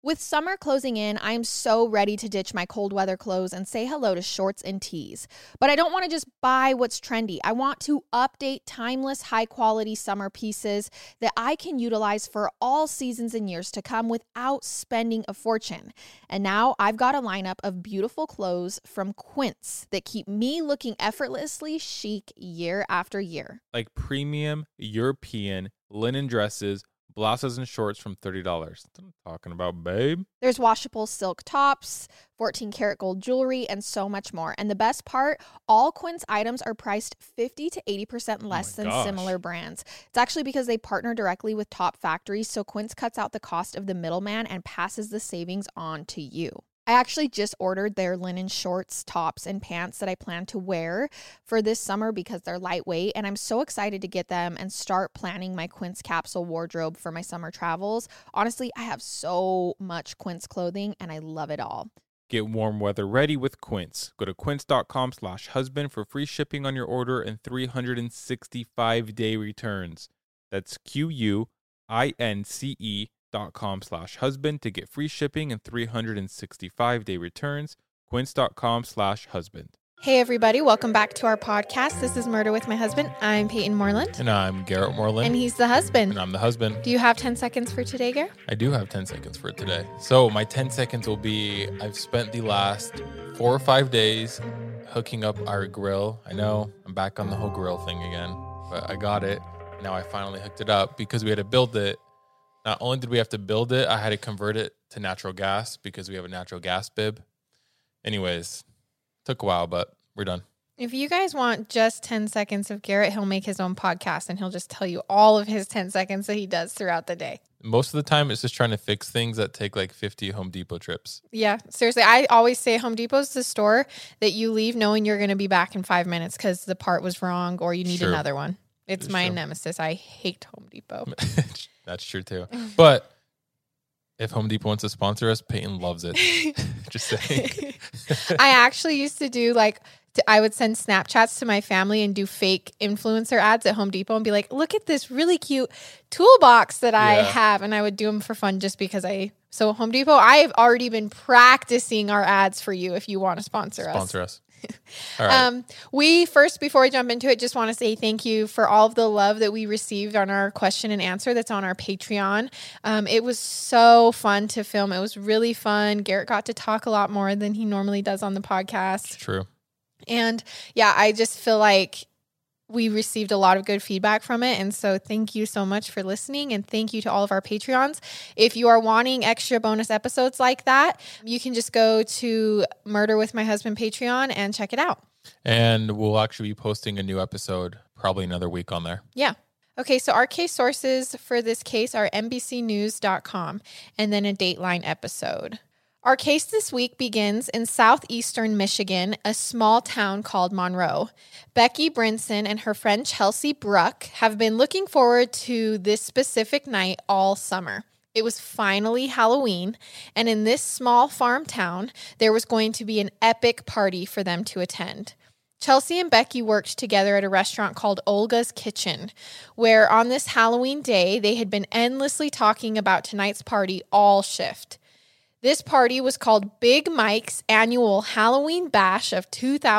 With summer closing in, I'm so ready to ditch my cold weather clothes and say hello to shorts and tees. But I don't want to just buy what's trendy. I want to update timeless, high-quality summer pieces that I can utilize for all seasons and years to come without spending a fortune. And now I've got a lineup of beautiful clothes from Quince that keep me looking effortlessly chic year after year. Like premium European linen dresses, blouses and shorts from $30. That's what I'm talking about, babe. There's washable silk tops, 14 karat gold jewelry, and so much more. And the best part, all Quince items are priced 50 to 80% less than similar brands. It's actually because they partner directly with top factories, so Quince cuts out the cost of the middleman and passes the savings on to you. I actually just ordered their linen shorts, tops, and pants that I plan to wear for this summer because they're lightweight, and I'm so excited to get them and start planning my Quince capsule wardrobe for my summer travels. Honestly, I have so much Quince clothing, and I love it all. Get warm weather ready with Quince. Go to quince.com/husband for free shipping on your order and 365-day returns. That's QUINCE.com/husband to get free shipping and 365-day returns. Quince.com/husband. Hey everybody, welcome back to our podcast. This is Murder with My Husband. I'm Peyton Moreland. And I'm Garrett Moreland. And he's the husband. And I'm the husband. Do you have 10 seconds for today, Garrett? I do have 10 seconds for today. So my 10 seconds will be, I've spent the last 4 or 5 days hooking up our grill. I know I'm back on the whole grill thing again, but I got it. Now I finally hooked it up because we had to build it. Not only did we have to build it, I had to convert it to natural gas because we have a natural gas bib. Anyways, took a while, but we're done. If you guys want just 10 seconds of Garrett, he'll make his own podcast and he'll just tell you all of his 10 seconds that he does throughout the day. Most of the time, it's just trying to fix things that take like 50 Home Depot trips. Yeah, seriously. I always say Home Depot's the store that you leave knowing you're going to be back in 5 minutes because the part was wrong or you need another one. It's my nemesis. I hate Home Depot. That's true too. But if Home Depot wants to sponsor us, Peyton loves it. Just saying. I actually used to do I would send Snapchats to my family and do fake influencer ads at Home Depot and be like, look at this really cute toolbox that I have. And I would do them for fun just because so Home Depot, I've already been practicing our ads for you if you want to sponsor us. All right. Before we jump into it, just want to say thank you for all of the love that we received on our question and answer that's on our Patreon. It was so fun to film. It was really fun. Garrett got to talk a lot more than he normally does on the podcast. True. And yeah, I just feel like we received a lot of good feedback from it. And so thank you so much for listening. And thank you to all of our Patreons. If you are wanting extra bonus episodes like that, you can just go to Murder with My Husband Patreon and check it out. And we'll actually be posting a new episode probably another week on there. Yeah. Okay, so our case sources for this case are NBCnews.com and then a Dateline episode. Our case this week begins in southeastern Michigan, a small town called Monroe. Becky Brinson and her friend Chelsea Bruck have been looking forward to this specific night all summer. It was finally Halloween, and in this small farm town, there was going to be an epic party for them to attend. Chelsea and Becky worked together at a restaurant called Olga's Kitchen, where on this Halloween day, they had been endlessly talking about tonight's party all shift. This party was called Big Mike's Annual Halloween Bash of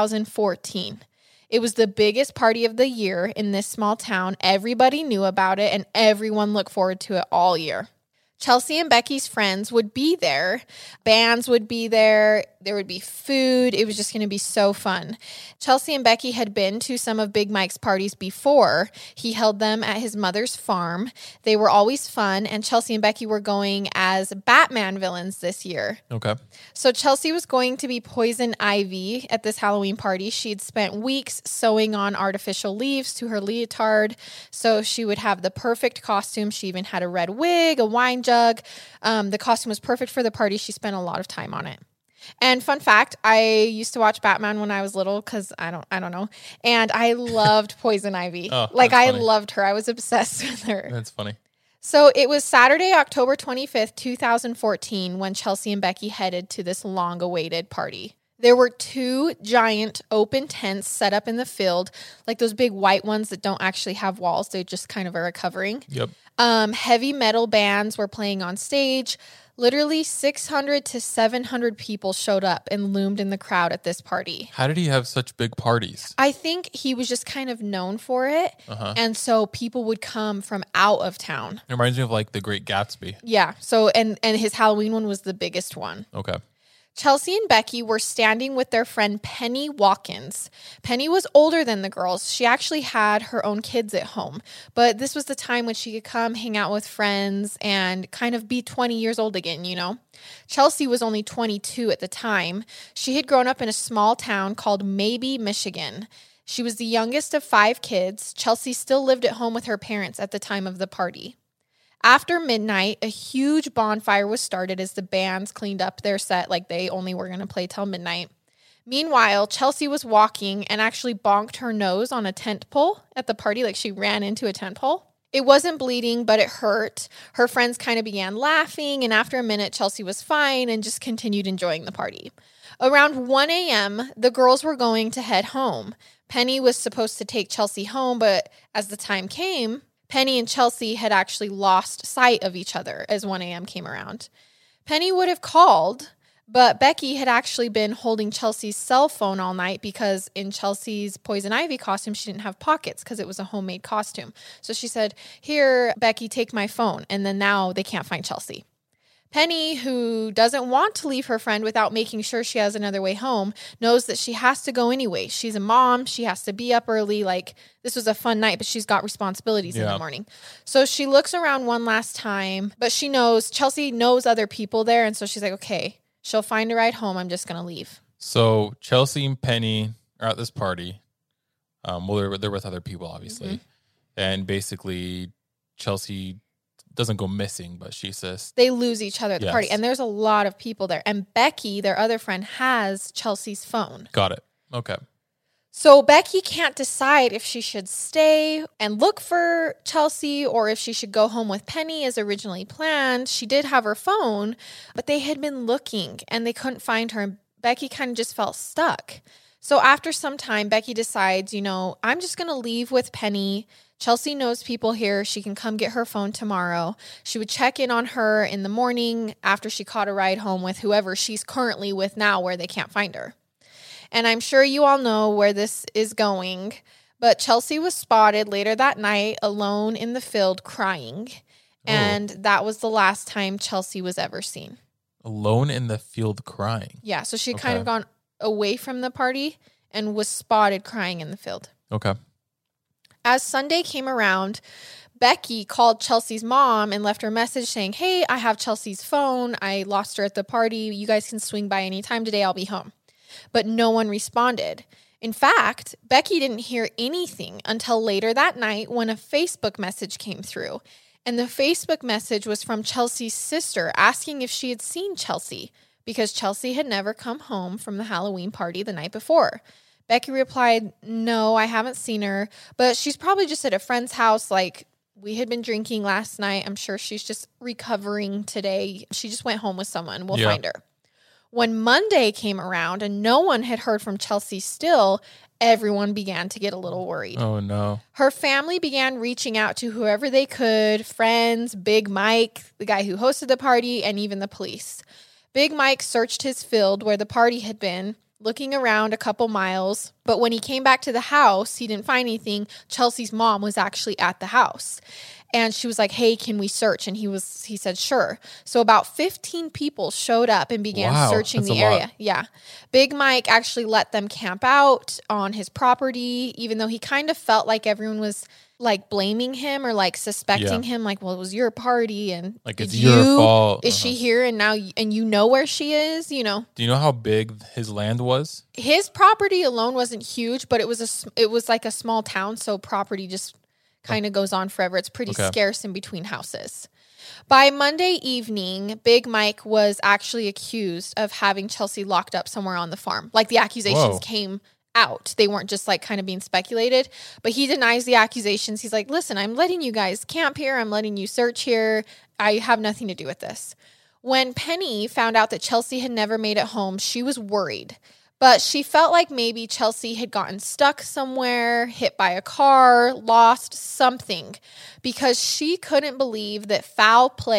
2014. It was the biggest party of the year in this small town. Everybody knew about it, and everyone looked forward to it all year. Chelsea and Becky's friends would be there. Bands would be there. There would be food. It was just going to be so fun. Chelsea and Becky had been to some of Big Mike's parties before. He held them at his mother's farm. They were always fun, and Chelsea and Becky were going as Batman villains this year. Okay. So Chelsea was going to be Poison Ivy at this Halloween party. She'd spent weeks sewing on artificial leaves to her leotard, so she would have the perfect costume. She even had a red wig, a wine jug. The costume was perfect for the party. She spent a lot of time on it. And fun fact, I used to watch Batman when I was little because I don't know. And I loved Poison Ivy. I loved her. I was obsessed with her. That's funny. So it was Saturday, October 25th, 2014, when Chelsea and Becky headed to this long-awaited party. There were 2 giant open tents set up in the field, like those big white ones that don't actually have walls. They just kind of are a covering. Yep. Heavy metal bands were playing on stage. Literally 600 to 700 people showed up and loomed in the crowd at this party. How did he have such big parties? I think he was just kind of known for it. And so people would come from out of town. It reminds me of like The Great Gatsby. Yeah. So, and his Halloween one was the biggest one. Okay. Chelsea and Becky were standing with their friend Penny Watkins. Penny was older than the girls. She actually had her own kids at home, but this was the time when she could come hang out with friends and kind of be 20 years old again, you know? Chelsea was only 22 at the time. She had grown up in a small town called Maybe, Michigan. She was the youngest of 5 kids. Chelsea still lived at home with her parents at the time of the party. After midnight, a huge bonfire was started as the bands cleaned up their set, like they only were going to play till midnight. Meanwhile, Chelsea was walking and actually bonked her nose on a tent pole at the party, like she ran into a tent pole. It wasn't bleeding, but it hurt. Her friends kind of began laughing, and after a minute, Chelsea was fine and just continued enjoying the party. Around 1 a.m., the girls were going to head home. Penny was supposed to take Chelsea home, but as the time came, Penny and Chelsea had actually lost sight of each other as 1 a.m. came around. Penny would have called, but Becky had actually been holding Chelsea's cell phone all night because in Chelsea's Poison Ivy costume, she didn't have pockets because it was a homemade costume. So she said, "Here, Becky, take my phone." And then now they can't find Chelsea. Penny, who doesn't want to leave her friend without making sure she has another way home, knows that she has to go anyway. She's a mom. She has to be up early. Like, this was a fun night, but she's got responsibilities in the morning. So she looks around one last time, but she knows, Chelsea knows other people there. And so she's like, okay, she'll find a ride home. I'm just going to leave. So Chelsea and Penny are at this party. Well, they're with other people, obviously. And basically, Chelsea doesn't go missing, but she says they lose each other at the party, and there's a lot of people there. And Becky, their other friend, has Chelsea's phone. Got it. Okay. So Becky can't decide if she should stay and look for Chelsea or if she should go home with Penny as originally planned. She did have her phone, but they had been looking and they couldn't find her. And Becky kind of just felt stuck. So after some time, Becky decides, I'm just going to leave with Penny. Chelsea knows people here. She can come get her phone tomorrow. She would check in on her in the morning after she caught a ride home with whoever she's currently with now where they can't find her. And I'm sure you all know where this is going, but Chelsea was spotted later that night alone in the field crying. And that was the last time Chelsea was ever seen. Alone in the field crying? Yeah, so she kind of gone away from the party and was spotted crying in the field. Okay. As Sunday came around, Becky called Chelsea's mom and left her a message saying, "Hey, I have Chelsea's phone. I lost her at the party. You guys can swing by anytime today. I'll be home." But no one responded. In fact, Becky didn't hear anything until later that night when a Facebook message came through. And the Facebook message was from Chelsea's sister asking if she had seen Chelsea because Chelsea had never come home from the Halloween party the night before. Becky replied, "No, I haven't seen her, but she's probably just at a friend's house. Like, we had been drinking last night. I'm sure she's just recovering today. She just went home with someone. We'll find her." When Monday came around and no one had heard from Chelsea still, everyone began to get a little worried. Oh, no. Her family began reaching out to whoever they could, friends, Big Mike, the guy who hosted the party, and even the police. Big Mike searched his field where the party had been, looking around a couple miles, but when he came back to the house, he didn't find anything. Chelsea's mom was actually at the house. And she was like, "Hey, can we search?" And he said, "Sure." So about 15 people showed up and began searching the area. Lot. Yeah. Big Mike actually let them camp out on his property, even though he kind of felt like everyone was like blaming him or like suspecting him, like, well, it was your party and like it's your fault. Is she here and now and you know where she is? Do you know how big his land was? His property alone wasn't huge, but it was like a small town, so property just kind of goes on forever. It's pretty scarce in between houses. By Monday evening, Big Mike was actually accused of having Chelsea locked up somewhere on the farm. Like the accusations came out. They weren't just like kind of being speculated, but he denies the accusations. He's like, "Listen, I'm letting you guys camp here. I'm letting you search here. I have nothing to do with this." When Penny found out that Chelsea had never made it home, she was worried, but she felt like maybe Chelsea had gotten stuck somewhere, hit by a car, lost something, because she couldn't believe that foul play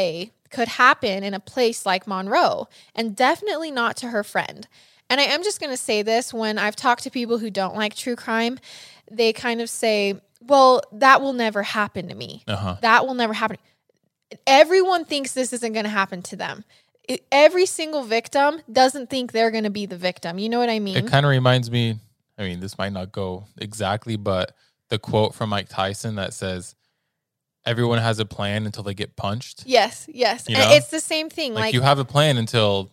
could happen in a place like Monroe, and definitely not to her friend. And I am just going to say this, when I've talked to people who don't like true crime, they kind of say, well, that will never happen to me. That will never happen. Everyone thinks this isn't going to happen to them. Every single victim doesn't think they're going to be the victim. You know what I mean? It kind of reminds me, I mean, this might not go exactly, but the quote from Mike Tyson that says, everyone has a plan until they get punched. Yes. You know? And it's the same thing. Like you have a plan until,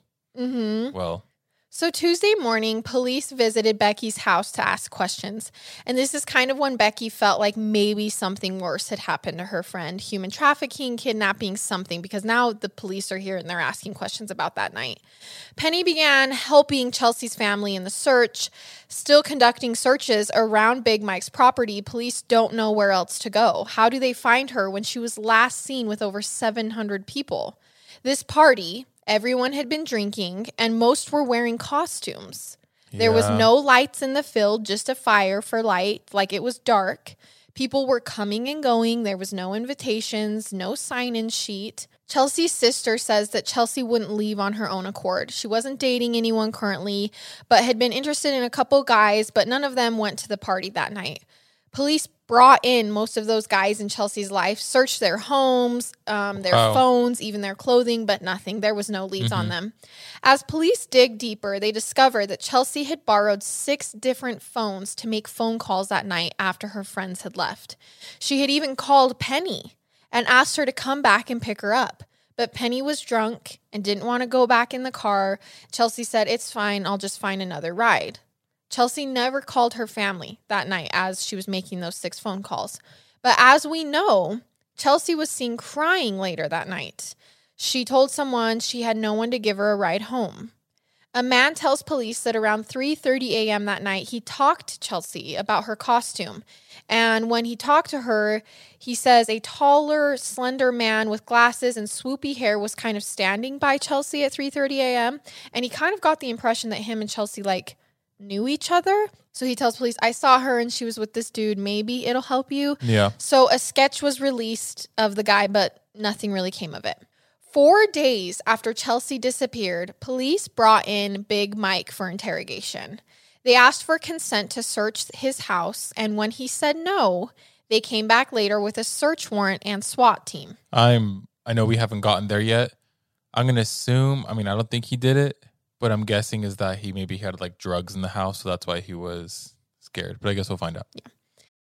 So Tuesday morning, police visited Becky's house to ask questions. And this is kind of when Becky felt like maybe something worse had happened to her friend. Human trafficking, kidnapping, something. Because now the police are here and they're asking questions about that night. Penny began helping Chelsea's family in the search. Still conducting searches around Big Mike's property, police don't know where else to go. How do they find her when she was last seen with over 700 people? This party... everyone had been drinking, and most were wearing costumes. There was no lights in the field, just a fire for light, like it was dark. People were coming and going. There was no invitations, no sign-in sheet. Chelsea's sister says that Chelsea wouldn't leave on her own accord. She wasn't dating anyone currently, but had been interested in a couple guys, but none of them went to the party that night. Police brought in most of those guys in Chelsea's life, searched their homes, their phones, even their clothing, but nothing. There was no leads on them. As police dig deeper, they discover that Chelsea had borrowed 6 different phones to make phone calls that night after her friends had left. She had even called Penny and asked her to come back and pick her up. But Penny was drunk and didn't want to go back in the car. Chelsea said, "It's fine, I'll just find another ride." Chelsea never called her family that night as she was making those 6 phone calls. But as we know, Chelsea was seen crying later that night. She told someone she had no one to give her a ride home. A man tells police that around 3:30 a.m. that night, he talked to Chelsea about her costume. And when he talked to her, he says a taller, slender man with glasses and swoopy hair was kind of standing by Chelsea at 3:30 a.m. And he kind of got the impression that him and Chelsea, knew each other. So he tells police, "I saw her and she was with this dude. Maybe it'll help you." Yeah. So a sketch was released of the guy, but nothing really came of it. 4 days after Chelsea disappeared, police brought in Big Mike for interrogation. They asked for consent to search his house, and when he said no, they came back later with a search warrant and SWAT team. I know we haven't gotten there yet. I'm going to assume, I don't think he did it. What I'm guessing is that he maybe had drugs in the house, so that's why he was scared. But I guess we'll find out. Yeah.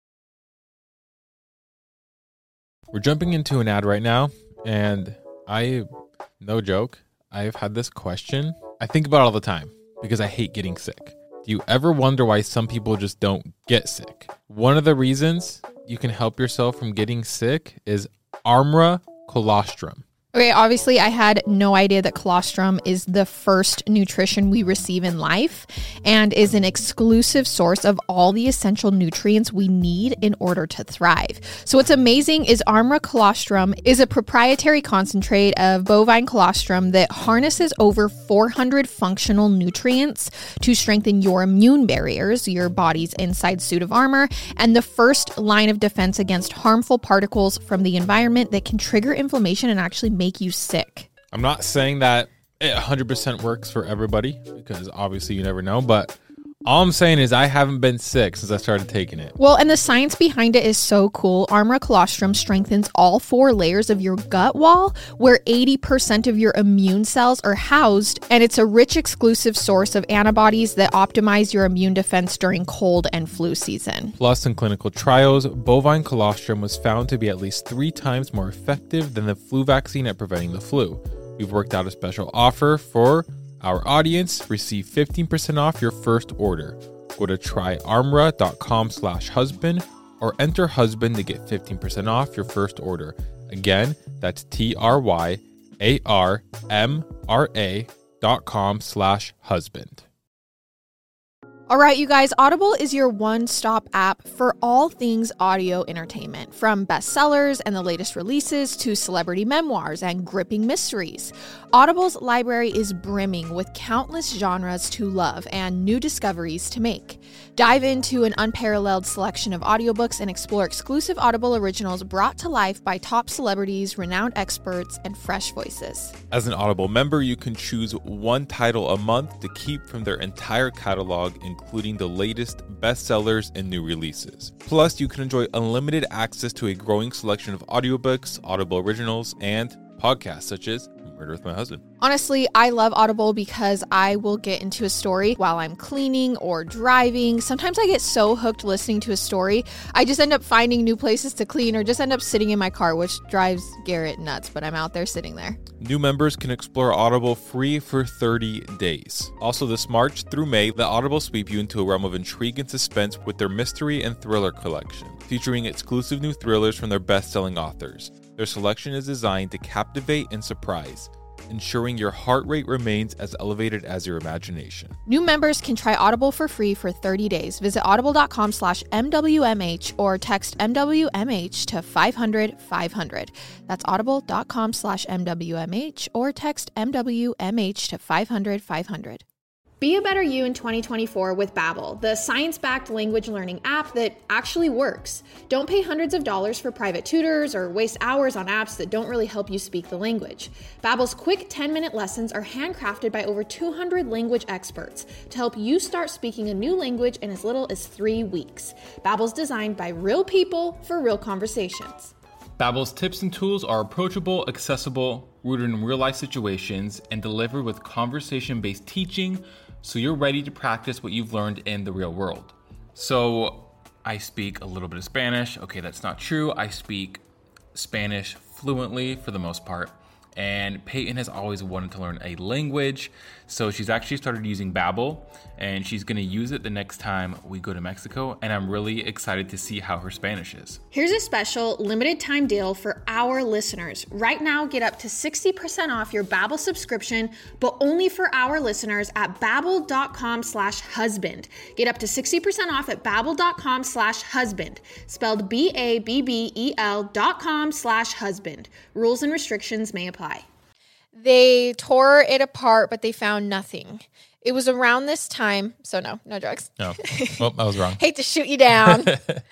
We're jumping into an ad right now, and no joke, I've had this question. I think about it all the time because I hate getting sick. Do you ever wonder why some people just don't get sick? One of the reasons you can help yourself from getting sick is Armra Colostrum. Okay, obviously I had no idea that colostrum is the first nutrition we receive in life and is an exclusive source of all the essential nutrients we need in order to thrive. So what's amazing is Armra Colostrum is a proprietary concentrate of bovine colostrum that harnesses over 400 functional nutrients to strengthen your immune barriers, your body's inside suit of armor, and the first line of defense against harmful particles from the environment that can trigger inflammation and actually make you sick. I'm not saying that it 100% works for everybody because obviously you never know, but all I'm saying is I haven't been sick since I started taking it. Well, and the science behind it is so cool. Armra Colostrum strengthens all 4 layers of your gut wall where 80% of your immune cells are housed, and it's a rich exclusive source of antibodies that optimize your immune defense during cold and flu season. Plus, in clinical trials, bovine colostrum was found to be at least 3 times more effective than the flu vaccine at preventing the flu. We've worked out a special offer for our audience. Receive 15% off your first order. Go to tryarmra.com/husband or enter husband to get 15% off your first order. Again, that's tryarmra.com/husband. All right, you guys, Audible is your one-stop app for all things audio entertainment, from bestsellers and the latest releases to celebrity memoirs and gripping mysteries. Audible's library is brimming with countless genres to love and new discoveries to make. Dive into an unparalleled selection of audiobooks and explore exclusive Audible originals brought to life by top celebrities, renowned experts, and fresh voices. As an Audible member, you can choose one title a month to keep from their entire catalog, including the latest bestsellers and new releases. Plus, you can enjoy unlimited access to a growing selection of audiobooks, Audible originals, and podcasts such as Murder with My Husband. Honestly, I love Audible because I will get into a story while I'm cleaning or driving. Sometimes I get so hooked listening to a story, I just end up finding new places to clean or just end up sitting in my car, which drives Garrett nuts, but I'm out there sitting there. New members can explore Audible free for 30 days. Also, this March through May, the Audible sweep you into a realm of intrigue and suspense with their mystery and thriller collection, featuring exclusive new thrillers from their best-selling authors. Their selection is designed to captivate and surprise, ensuring your heart rate remains as elevated as your imagination. New members can try Audible for free for 30 days. Visit audible.com/MWMH or text MWMH to 500-500. That's audible.com/MWMH or text MWMH to 500-500. Be a better you in 2024 with Babbel, the science-backed language learning app that actually works. Don't pay hundreds of dollars for private tutors or waste hours on apps that don't really help you speak the language. Babbel's quick 10-minute lessons are handcrafted by over 200 language experts to help you start speaking a new language in as little as 3 weeks. Babbel's designed by real people for real conversations. Babbel's tips and tools are approachable, accessible, rooted in real-life situations, and delivered with conversation-based teaching, so you're ready to practice what you've learned in the real world. So I speak a little bit of Spanish. Okay, that's not true. I speak Spanish fluently for the most part. And Peyton has always wanted to learn a language, so she's actually started using Babbel, and she's going to use it the next time we go to Mexico, and I'm really excited to see how her Spanish is. Here's a special limited time deal for our listeners. Right now, get up to 60% off your Babbel subscription, but only for our listeners at babbel.com/husband. Get up to 60% off at babbel.com/husband, spelled BABBEL.com/husband. Rules and restrictions may apply. They tore it apart, but they found nothing. It was around this time. So no drugs. No. Oh, I was wrong. Hate to shoot you down. It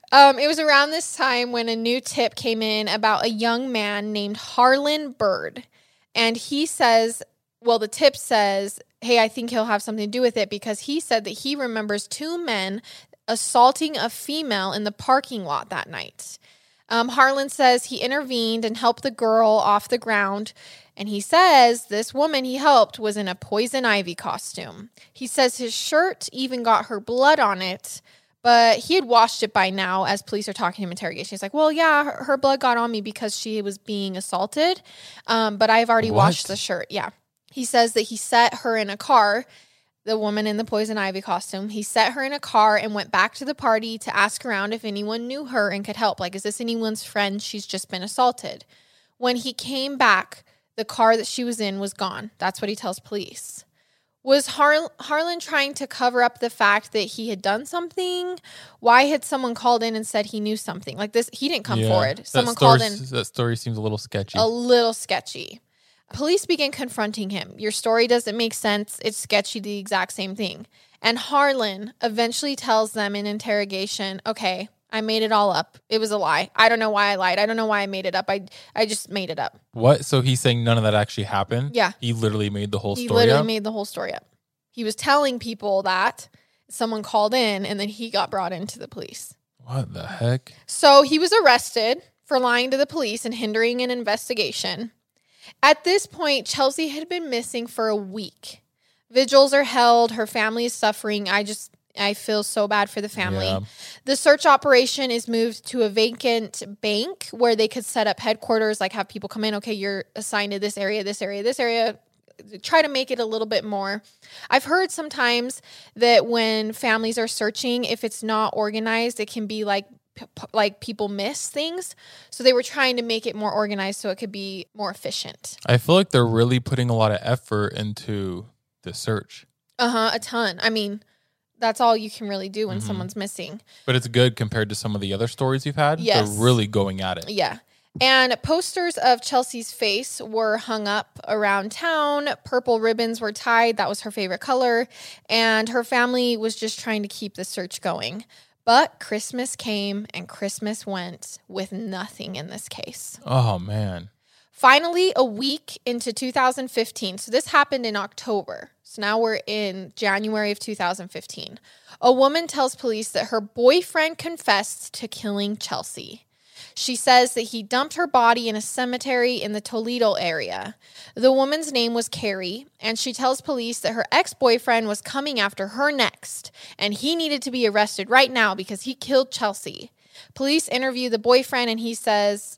was around this time when a new tip came in about a young man named Harlan Bird. And he says, well, the tip says, hey, I think he'll have something to do with it because he said that he remembers 2 men assaulting a female in the parking lot that night. Harlan says he intervened and helped the girl off the ground. And he says this woman he helped was in a poison ivy costume. He says his shirt even got her blood on it, but he had washed it by now as police are talking to him in interrogation. He's like, well, yeah, her blood got on me because she was being assaulted, but I've already washed the shirt. Yeah. He says that he set her in a car, the woman in the poison ivy costume. He set her in a car and went back to the party to ask around if anyone knew her and could help. Like, is this anyone's friend? She's just been assaulted. When he came back, the car that she was in was gone. That's what he tells police. Was Harlan trying to cover up the fact that he had done something? Why had someone called in and said he knew something? Like this, he didn't come forward. Someone called in. That story seems a little sketchy. A little sketchy. Police began confronting him. Your story doesn't make sense. It's sketchy, the exact same thing. And Harlan eventually tells them in interrogation, okay, I made it all up. It was a lie. I don't know why I lied. I don't know why I made it up. I just made it up. What? So he's saying none of that actually happened? Yeah. He literally made the whole story up? He literally made the whole story up. He was telling people that someone called in and then he got brought into the police. What the heck? So he was arrested for lying to the police and hindering an investigation. At this point, Chelsea had been missing for a week. Vigils are held. Her family is suffering. I feel so bad for the family. Yeah. The search operation is moved to a vacant bank where they could set up headquarters, like have people come in. Okay, you're assigned to this area, this area, this area. Try to make it a little bit more. I've heard sometimes that when families are searching, if it's not organized, it can be like people miss things. So they were trying to make it more organized so it could be more efficient. I feel like they're really putting a lot of effort into the search. A ton. I mean, that's all you can really do when someone's missing. But it's good compared to some of the other stories you've had. Yes. They're really going at it. Yeah. And posters of Chelsea's face were hung up around town. Purple ribbons were tied. That was her favorite color. And her family was just trying to keep the search going. But Christmas came and Christmas went with nothing in this case. Oh, man. Finally, a week into 2015, so this happened in October. So now we're in January of 2015. A woman tells police that her boyfriend confessed to killing Chelsea. She says that he dumped her body in a cemetery in the Toledo area. The woman's name was Carrie, and she tells police that her ex-boyfriend was coming after her next, and he needed to be arrested right now because he killed Chelsea. Police interview the boyfriend, and he says,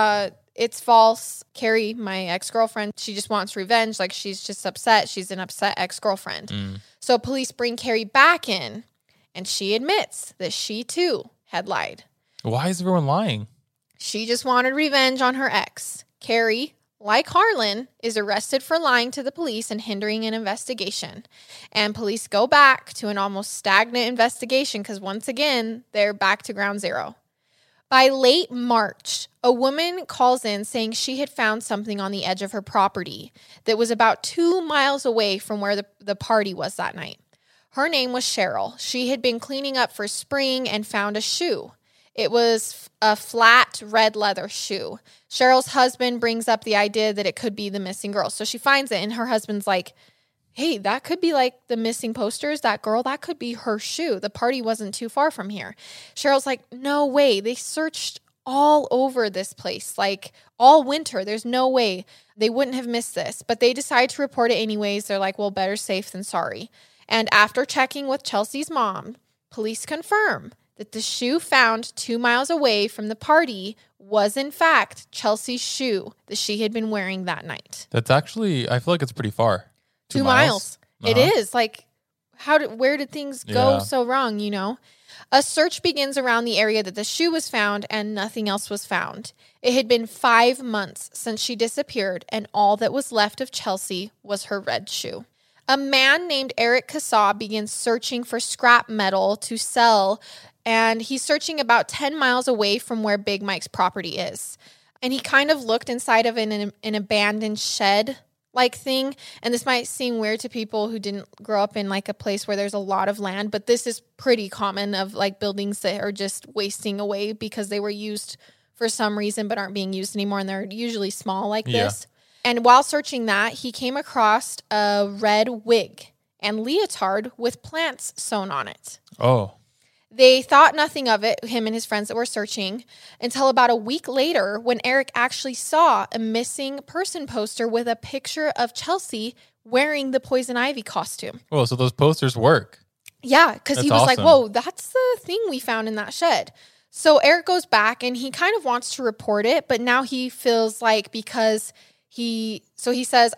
it's false. Carrie, my ex-girlfriend, she just wants revenge. Like, she's just upset. She's an upset ex-girlfriend. So police bring Carrie back in, and she admits that she, too, had lied. Why is everyone lying? She just wanted revenge on her ex. Carrie, like Harlan, is arrested for lying to the police and hindering an investigation. And police go back to an almost stagnant investigation because, once again, they're back to ground zero. By late March, a woman calls in saying she had found something on the edge of her property that was about 2 miles away from where the party was that night. Her name was Cheryl. She had been cleaning up for spring and found a shoe. It was a flat red leather shoe. Cheryl's husband brings up the idea that it could be the missing girl. So she finds it, and her husband's like, hey, that could be like the missing posters, that girl, that could be her shoe. The party wasn't too far from here. Cheryl's like, no way. They searched all over this place, like all winter. There's no way they wouldn't have missed this. But they decide to report it anyways. They're like, well, better safe than sorry. And after checking with Chelsea's mom, police confirm that the shoe found 2 miles away from the party was, in fact, Chelsea's shoe that she had been wearing that night. That's actually, I feel like it's pretty far. 2 miles. It is. Like, where did things go so wrong, you know? A search begins around the area that the shoe was found, and nothing else was found. It had been 5 months since she disappeared, and all that was left of Chelsea was her red shoe. A man named Eric Cassaw begins searching for scrap metal to sell, and he's searching about 10 miles away from where Big Mike's property is. And he kind of looked inside of an abandoned shed-like thing. And this might seem weird to people who didn't grow up in like a place where there's a lot of land, but this is pretty common of like buildings that are just wasting away because they were used for some reason but aren't being used anymore, and they're usually small like this. And while searching that, he came across a red wig and leotard with plants sewn on it. Oh. They thought nothing of it, him and his friends that were searching, until about a week later when Eric actually saw a missing person poster with a picture of Chelsea wearing the Poison Ivy costume. Oh, so those posters work. Yeah, because he was awesome. like, whoa, that's the thing we found in that shed. So Eric goes back and he kind of wants to report it, but now he feels like because he says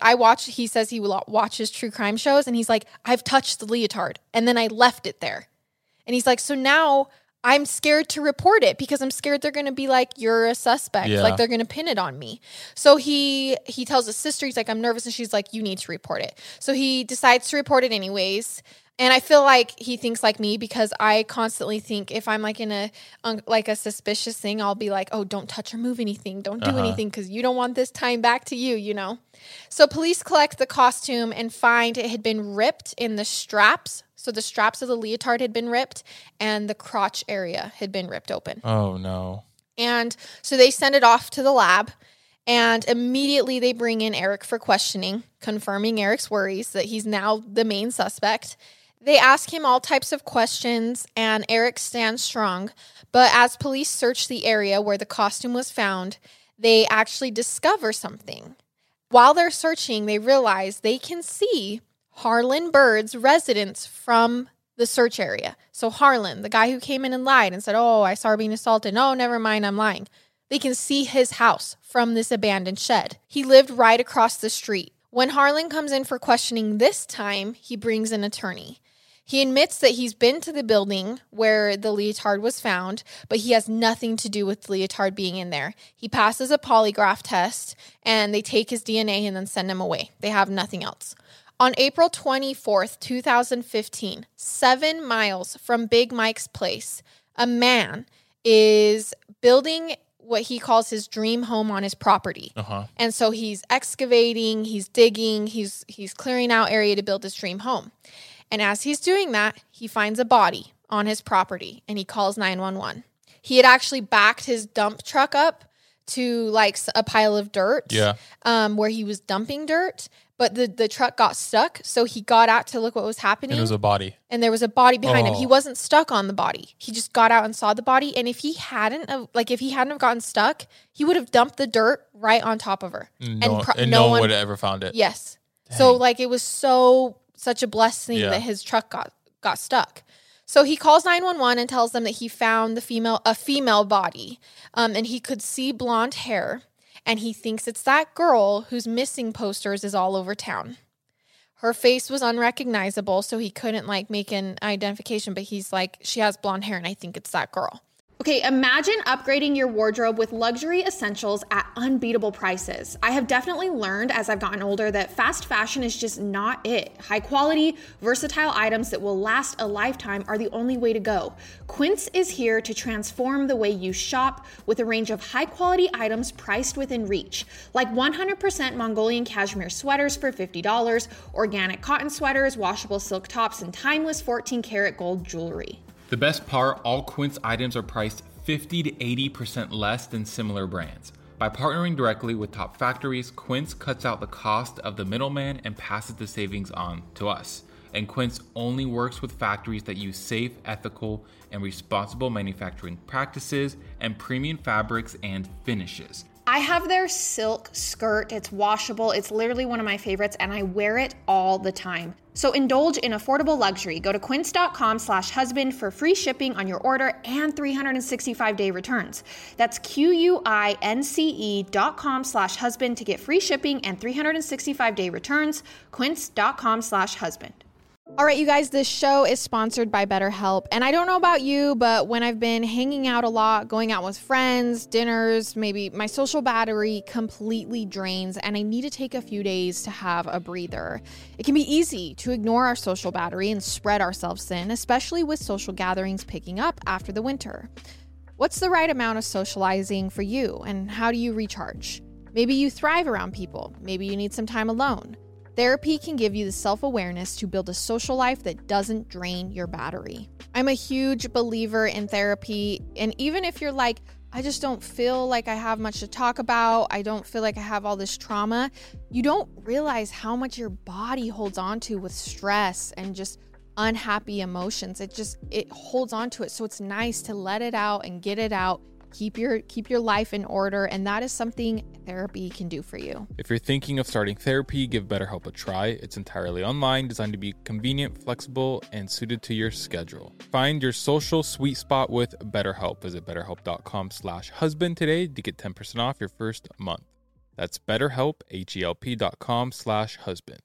he watches true crime shows, and he's like, I've touched the leotard and then I left it there. And he's like, so now I'm scared to report it because I'm scared they're going to be like, you're a suspect. Yeah. Like they're going to pin it on me. So he tells his sister, he's like, I'm nervous. And she's like, you need to report it. So he decides to report it anyways. And I feel like he thinks like me because I constantly think if I'm like in a suspicious thing, I'll be like, oh, don't touch or move anything. Don't do anything because you don't want this time back to you, you know? So police collect the costume and find it had been ripped in the straps. So the straps of the leotard had been ripped and the crotch area had been ripped open. Oh, no. And so they send it off to the lab, and immediately they bring in Eric for questioning, confirming Eric's worries that he's now the main suspect. They ask him all types of questions, and Eric stands strong. But as police search the area where the costume was found, they actually discover something. While they're searching, they realize they can see Harlan Bird's residence from the search area. So Harlan, the guy who came in and lied and said, oh, I saw her being assaulted. No, never mind, I'm lying. They can see his house from this abandoned shed. He lived right across the street. When Harlan comes in for questioning this time, he brings an attorney. He admits that he's been to the building where the leotard was found, but he has nothing to do with the leotard being in there. He passes a polygraph test, and they take his DNA and then send him away. They have nothing else. On April 24th, 2015, 7 miles from Big Mike's place, a man is building what he calls his dream home on his property. And so he's excavating, he's digging, he's clearing out area to build his dream home. And as he's doing that, he finds a body on his property and he calls 911. He had actually backed his dump truck up to like a pile of dirt where he was dumping dirt, but the truck got stuck. So he got out to look what was happening. And it was a body. And there was a body behind him. He wasn't stuck on the body. He just got out and saw the body. And if he hadn't have gotten stuck, he would have dumped the dirt right on top of her. No one would have ever found it. Yes. Dang. So like it was such a blessing that his truck got stuck. So he calls 911 and tells them that he found a female body, and he could see blonde hair, and he thinks it's that girl whose missing posters is all over town. Her face was unrecognizable, so he couldn't like make an identification, but he's like, she has blonde hair, and I think it's that girl. Okay, imagine upgrading your wardrobe with luxury essentials at unbeatable prices. I have definitely learned as I've gotten older that fast fashion is just not it. High quality, versatile items that will last a lifetime are the only way to go. Quince is here to transform the way you shop with a range of high quality items priced within reach. Like 100% Mongolian cashmere sweaters for $50, organic cotton sweaters, washable silk tops, and timeless 14 karat gold jewelry. The best part, all Quince items are priced 50 to 80% less than similar brands. By partnering directly with top factories, Quince cuts out the cost of the middleman and passes the savings on to us. And Quince only works with factories that use safe, ethical, and responsible manufacturing practices and premium fabrics and finishes. I have their silk skirt. It's washable. It's literally one of my favorites, and I wear it all the time. So indulge in affordable luxury. Go to quince.com/husband for free shipping on your order and 365-day returns. That's QUINCE.com/husband to get free shipping and 365-day returns. Quince.com/husband. All right, you guys, this show is sponsored by BetterHelp. And I don't know about you, but when I've been hanging out a lot, going out with friends, dinners, maybe my social battery completely drains and I need to take a few days to have a breather. It can be easy to ignore our social battery and spread ourselves thin, especially with social gatherings picking up after the winter. What's the right amount of socializing for you and how do you recharge? Maybe you thrive around people. Maybe you need some time alone. Therapy can give you the self-awareness to build a social life that doesn't drain your battery. I'm a huge believer in therapy, and even if you're like, I just don't feel like I have much to talk about, I don't feel like I have all this trauma, you don't realize how much your body holds on to with stress and just unhappy emotions. It holds on to it, so it's nice to let it out and get it out. Keep your life in order, and that is something therapy can do for you. If you're thinking of starting therapy, give BetterHelp a try. It's entirely online, designed to be convenient, flexible, and suited to your schedule. Find your social sweet spot with BetterHelp. Visit BetterHelp.com/husband today to get 10% off your first month. That's BetterHelp, HELP.com/husband.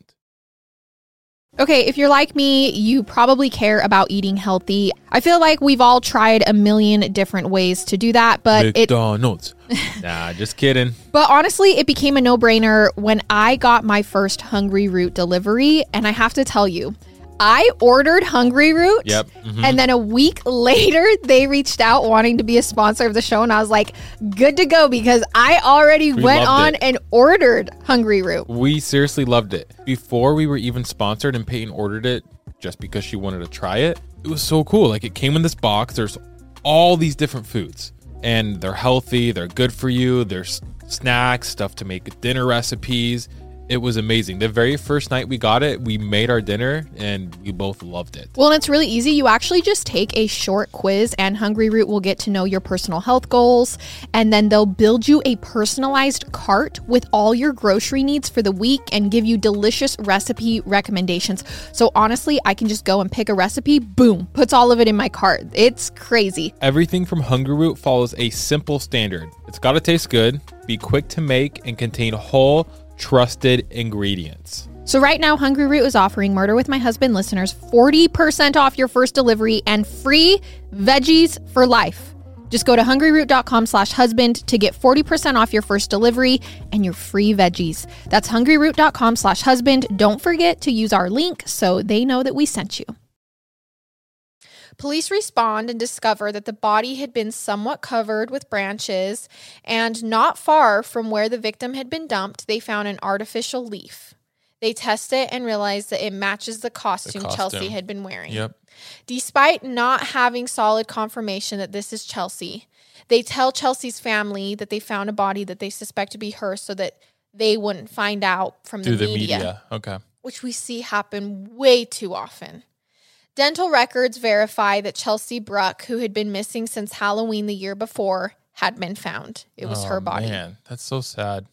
Okay, if you're like me, you probably care about eating healthy. I feel like we've all tried a million different ways to do that, but McDonald's. Nah, just kidding. But honestly, it became a no-brainer when I got my first Hungryroot delivery, and I have to tell you, I ordered Hungryroot, and then a week later, they reached out wanting to be a sponsor of the show, and I was like, good to go, because I already went on and ordered Hungryroot. We seriously loved it. Before we were even sponsored and Peyton ordered it just because she wanted to try it, it was so cool. Like, it came in this box. There's all these different foods, and they're healthy. They're good for you. There's snacks, stuff to make dinner recipes. It was amazing. The very first night we got it, we made our dinner and we both loved it. Well, and it's really easy. You actually just take a short quiz and Hungryroot will get to know your personal health goals. And then they'll build you a personalized cart with all your grocery needs for the week and give you delicious recipe recommendations. So honestly, I can just go and pick a recipe, boom, puts all of it in my cart. It's crazy. Everything from Hungryroot follows a simple standard. It's got to taste good, be quick to make, and contain whole, trusted ingredients. So right now, Hungryroot is offering Murder with My Husband listeners 40% off your first delivery and free veggies for life. Just go to hungryroot.com/husband to get 40% off your first delivery and your free veggies. That's hungryroot.com/husband. Don't forget to use our link so they know that we sent you. Police respond and discover that the body had been somewhat covered with branches, and not far from where the victim had been dumped, they found an artificial leaf. They test it and realize that it matches the costume Chelsea had been wearing. Yep. Despite not having solid confirmation that this is Chelsea, they tell Chelsea's family that they found a body that they suspect to be her so that they wouldn't find out from the media. Okay. Which we see happen way too often. Dental records verify that Chelsea Bruck, who had been missing since Halloween the year before, had been found. It was her body. Man, that's so sad.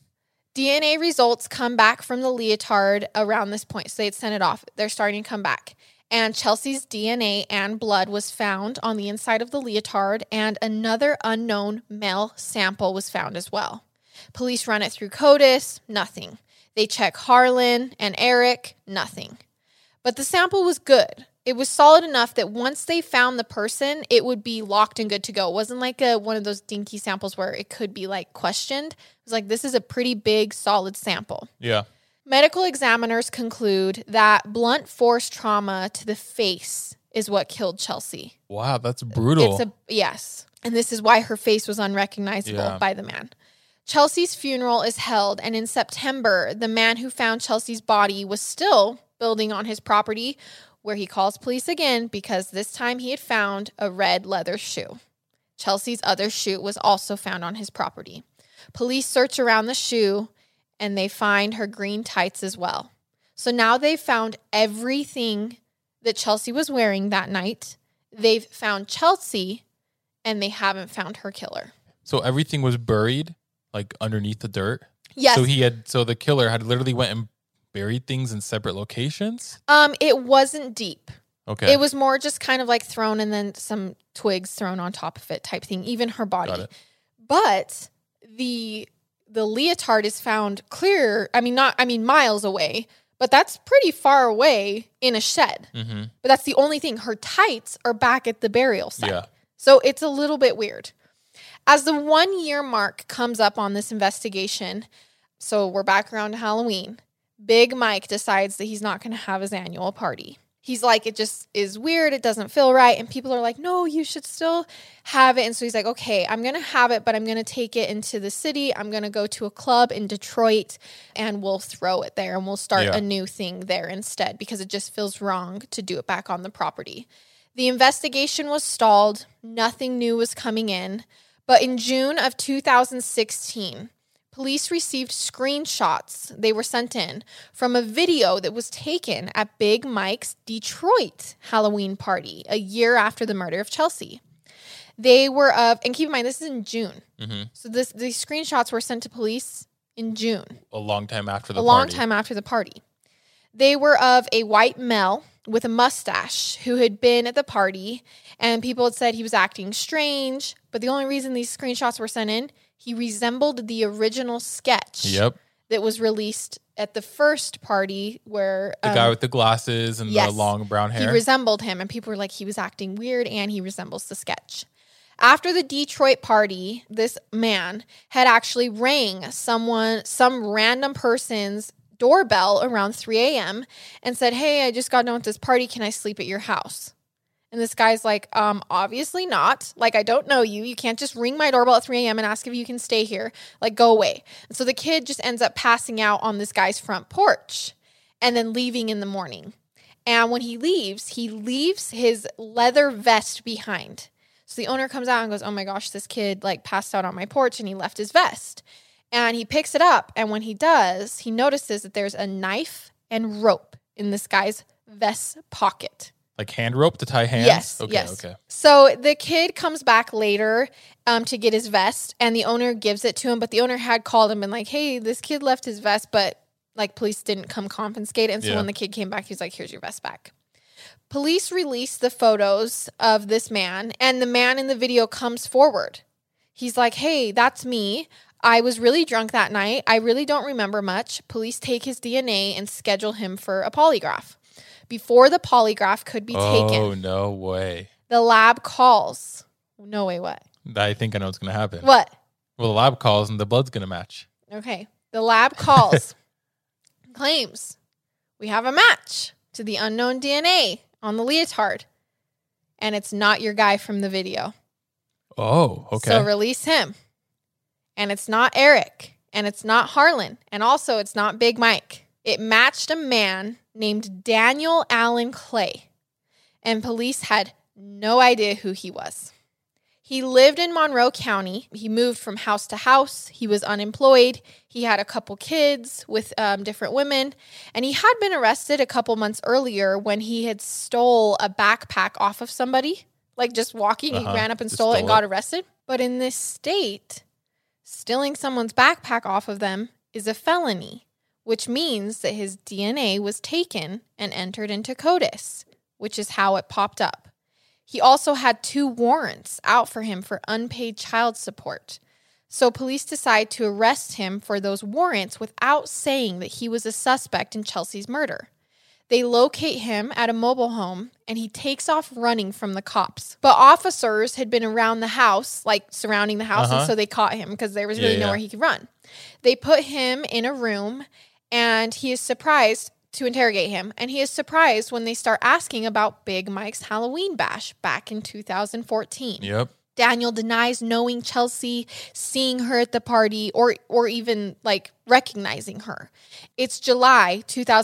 DNA results come back from the leotard around this point. So they'd sent it off. They're starting to come back. And Chelsea's DNA and blood was found on the inside of the leotard, and another unknown male sample was found as well. Police run it through CODIS, nothing. They check Harlan and Eric, nothing. But the sample was good. It was solid enough that once they found the person, it would be locked and good to go. It wasn't like one of those dinky samples where it could be like questioned. It was like, this is a pretty big, solid sample. Yeah. Medical examiners conclude that blunt force trauma to the face is what killed Chelsea. Wow, that's brutal. Yes. And this is why her face was unrecognizable by the man. Chelsea's funeral is held, and in September, the man who found Chelsea's body was still building on his property, where he calls police again because this time he had found a red leather shoe. Chelsea's other shoe was also found on his property. Police search around the shoe, and they find her green tights as well. So now they've found everything that Chelsea was wearing that night. They've found Chelsea, and they haven't found her killer. So everything was buried, like underneath the dirt? Yes. So the killer had literally went and buried things in separate locations? It wasn't deep. Okay. It was more just kind of like thrown and then some twigs thrown on top of it type thing, even her body. Got it. But the leotard is found miles away, but that's pretty far away in a shed. Mm-hmm. But that's the only thing. Her tights are back at the burial site. Yeah. So it's a little bit weird. As the 1 year mark comes up on this investigation, so we're back around to Halloween, Big Mike decides that he's not going to have his annual party. He's like, it just is weird. It doesn't feel right. And people are like, no, you should still have it. And so he's like, okay, I'm going to have it, but I'm going to take it into the city. I'm going to go to a club in Detroit and we'll throw it there and we'll start a new thing there instead because it just feels wrong to do it back on the property. The investigation was stalled. Nothing new was coming in. But in June of 2016, police received screenshots, they were sent in, from a video that was taken at Big Mike's Detroit Halloween party a year after the murder of Chelsea. They were of, and keep in mind, this is in June. Mm-hmm. So these screenshots were sent to police in June. A long time after the party. A long time after the party. They were of a white male with a mustache who had been at the party, and people had said he was acting strange, but the only reason these screenshots were sent in, he resembled the original sketch that was released at the first party where... The guy with the glasses and the long brown hair. He resembled him, and people were like, he was acting weird, and he resembles the sketch. After the Detroit party, this man had actually rang some random person's doorbell around 3 a.m. and said, hey, I just got done with this party. Can I sleep at your house? And this guy's like, obviously not. Like, I don't know you. You can't just ring my doorbell at 3 a.m. and ask if you can stay here. Like, go away. And so the kid just ends up passing out on this guy's front porch and then leaving in the morning. And when he leaves his leather vest behind. So the owner comes out and goes, oh my gosh, this kid like passed out on my porch and he left his vest. And he picks it up. And when he does, he notices that there's a knife and rope in this guy's vest pocket. Like hand rope to tie hands? Yes. Okay. So the kid comes back later to get his vest, and the owner gives it to him. But the owner had called him and like, hey, this kid left his vest, but like police didn't come confiscate it. And so when the kid came back, he was like, here's your vest back. Police released the photos of this man, and the man in the video comes forward. He's like, hey, that's me. I was really drunk that night. I really don't remember much. Police take his DNA and schedule him for a polygraph. Before the polygraph could be taken. Oh, no way. The lab calls. No way, what? I think I know what's going to happen. What? Well, the lab calls and the blood's going to match. Okay. The lab calls, claims we have a match to the unknown DNA on the leotard. And it's not your guy from the video. Oh, okay. So release him. And it's not Eric. And it's not Harlan. And also it's not Big Mike. It matched a man named Daniel Allen Clay. And police had no idea who he was. He lived in Monroe County. He moved from house to house. He was unemployed. He had a couple kids with different women. And he had been arrested a couple months earlier when he had stole a backpack off of somebody. Like just walking, he ran up and stole it and got arrested. But in this state, stealing someone's backpack off of them is a felony, which means that his DNA was taken and entered into CODIS, which is how it popped up. He also had 2 warrants out for him for unpaid child support. So police decide to arrest him for those warrants without saying that he was a suspect in Chelsea's murder. They locate him at a mobile home and he takes off running from the cops. But officers had been around the house, like surrounding the house, and so they caught him because there was really nowhere he could run. They put him in a room and he is surprised to interrogate him. And he is surprised when they start asking about Big Mike's Halloween bash back in 2014. Yep. Daniel denies knowing Chelsea, seeing her at the party, or even like recognizing her. It's July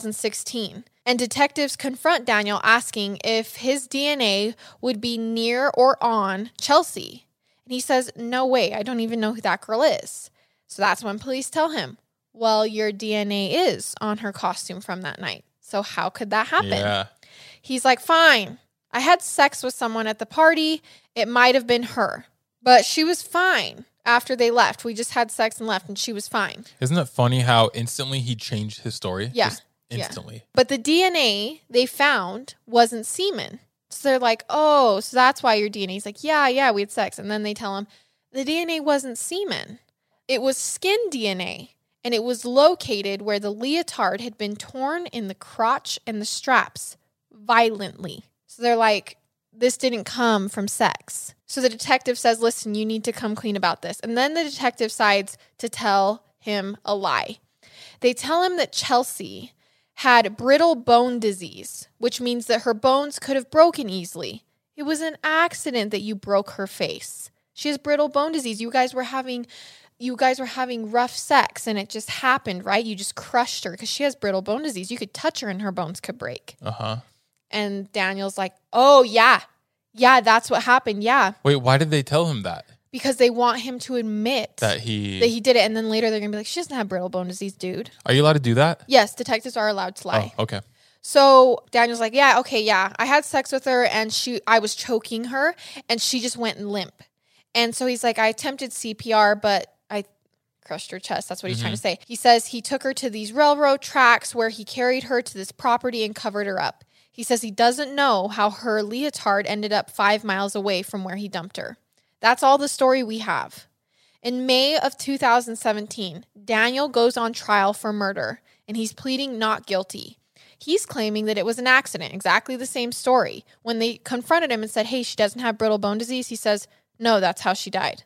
2016, and detectives confront Daniel asking if his DNA would be near or on Chelsea. And he says, no way, I don't even know who that girl is. So that's when police tell him, well, your DNA is on her costume from that night. So how could that happen? Yeah. He's like, fine. I had sex with someone at the party. It might have been her. But she was fine after they left. We just had sex and left, and she was fine. Isn't it funny how instantly he changed his story? Yeah. Just instantly. Yeah. But the DNA they found wasn't semen. So they're like, oh, so that's why your DNA. He's like, yeah, we had sex. And then they tell him the DNA wasn't semen. It was skin DNA. And it was located where the leotard had been torn in the crotch and the straps violently. So they're like, this didn't come from sex. So the detective says, listen, you need to come clean about this. And then the detective decides to tell him a lie. They tell him that Chelsea had brittle bone disease, which means that her bones could have broken easily. It was an accident that you broke her face. She has brittle bone disease. You guys were having rough sex and it just happened, right? You just crushed her because she has brittle bone disease. You could touch her and her bones could break. And Daniel's like, oh, yeah, that's what happened. Yeah. Wait, why did they tell him that? Because they want him to admit that he did it. And then later they're going to be like, she doesn't have brittle bone disease, dude. Are you allowed to do that? Yes, detectives are allowed to lie. Oh, okay. So Daniel's like, yeah, I had sex with her and I was choking her and she just went limp. And so he's like, I attempted CPR, but I crushed her chest. That's what he's trying to say. He says he took her to these railroad tracks where he carried her to this property and covered her up. He says he doesn't know how her leotard ended up 5 miles away from where he dumped her. That's all the story we have. In May of 2017, Daniel goes on trial for murder, and he's pleading not guilty. He's claiming that it was an accident, exactly the same story. When they confronted him and said, hey, she doesn't have brittle bone disease, he says, no, that's how she died.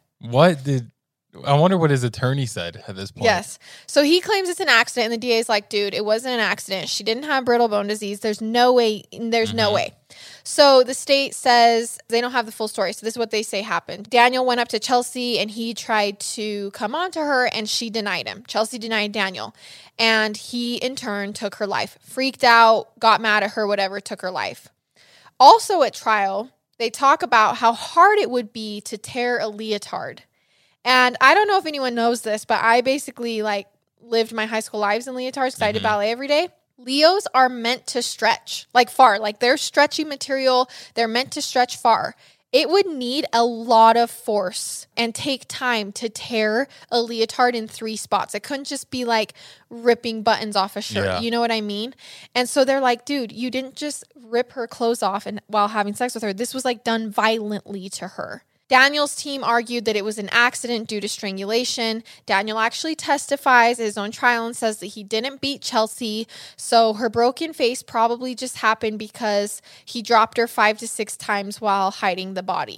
I wonder what his attorney said at this point. Yes. So he claims it's an accident, and the DA is like, dude, it wasn't an accident. She didn't have brittle bone disease. There's no way. No way. So the state says they don't have the full story. So this is what they say happened. Daniel went up to Chelsea, and he tried to come on to her, and she denied him. Chelsea denied Daniel. And he, in turn, took her life. Freaked out, got mad at her, whatever, took her life. Also at trial, they talk about how hard it would be to tear a leotard. And I don't know if anyone knows this, but I basically lived my high school lives in leotards because I did ballet every day. Leos are meant to stretch far. They're stretchy material. They're meant to stretch far. It would need a lot of force and take time to tear a leotard in 3 spots. It couldn't just be ripping buttons off a shirt. Yeah. You know what I mean? And so they're like, dude, you didn't just rip her clothes off while having sex with her. This was done violently to her. Daniel's team argued that it was an accident due to strangulation. Daniel actually testifies at his own trial and says that he didn't beat Chelsea, so her broken face probably just happened because he dropped her 5 to 6 times while hiding the body.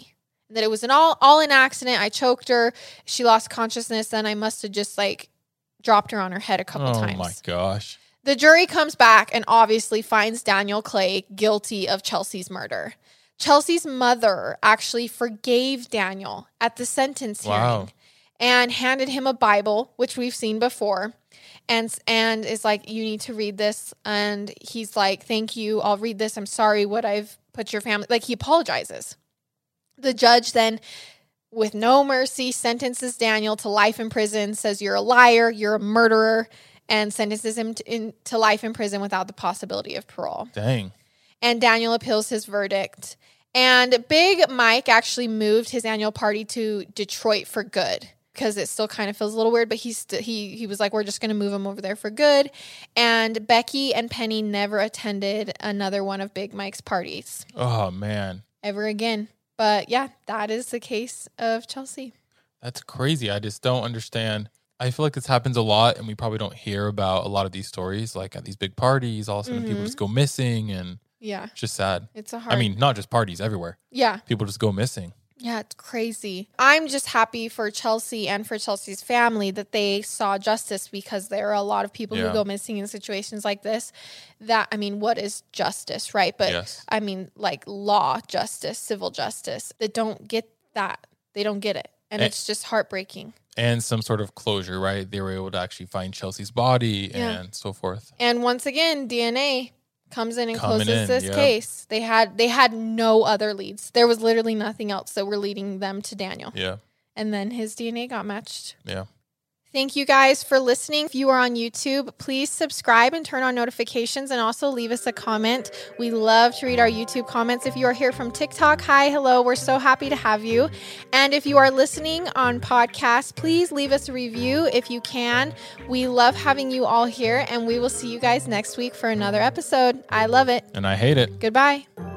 that it was all an accident. I choked her. She lost consciousness. Then I must have just like dropped her on her head a couple times. Oh my gosh. The jury comes back and obviously finds Daniel Clay guilty of Chelsea's murder. Chelsea's mother actually forgave Daniel at the sentence hearing and handed him a Bible, which we've seen before, and is like, you need to read this. And he's like, thank you. I'll read this. I'm sorry what I've put your family, like he apologizes. The judge then, with no mercy, sentences Daniel to life in prison, says you're a liar, you're a murderer, and sentences him to life in prison without the possibility of parole. Dang. And Daniel appeals his verdict. And Big Mike actually moved his annual party to Detroit for good, because it still kind of feels a little weird, but he was like, we're just going to move him over there for good. And Becky and Penny never attended another one of Big Mike's parties. Oh, man. Ever again. But yeah, that is the case of Chelsea. That's crazy. I just don't understand. I feel like this happens a lot, and we probably don't hear about a lot of these stories. Like at these big parties, all of a sudden people just go missing, and it's just sad. It's hard. I mean, not just parties, everywhere. Yeah. People just go missing. Yeah, it's crazy. I'm just happy for Chelsea and for Chelsea's family that they saw justice, because there are a lot of people who go missing in situations like this. That, I mean, what is justice, right? But I mean, like law justice, civil justice, that don't get that. They don't get it. And it's just heartbreaking. And some sort of closure, right? They were able to actually find Chelsea's body and so forth. And once again, DNA comes in and closes this case. They had no other leads. There was literally nothing else that were leading them to Daniel. Yeah. And then his DNA got matched. Yeah. Thank you guys for listening. If you are on YouTube, please subscribe and turn on notifications, and also leave us a comment. We love to read our YouTube comments. If you are here from TikTok, hi, hello. We're so happy to have you. And if you are listening on podcast, please leave us a review if you can. We love having you all here, and we will see you guys next week for another episode. I love it. And I hate it. Goodbye.